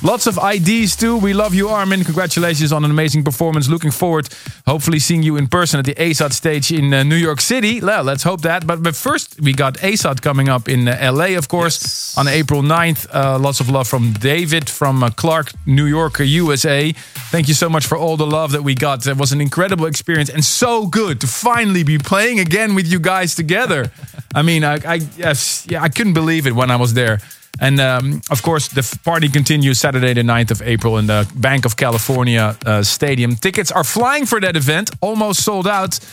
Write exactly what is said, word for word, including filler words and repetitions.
Lots of I Ds too. We love you, Armin. Congratulations on an amazing performance. Looking forward, hopefully, seeing you in person at the A S O T stage in uh, New York City. Well, let's hope that. But, but first, we got A S O T coming up in uh, L A, of course, yes. on April ninth. Uh, lots of love from David from uh, Clark, New York, U S A. Thank you so much for all the love that we got. It was an incredible experience and so good to finally be playing again with you guys together. I mean, I, I yes, yeah, I couldn't believe it when I was there. And um, of course, the party continues Saturday the ninth of April in the Bank of California uh, Stadium. Tickets are flying for that event, almost sold out.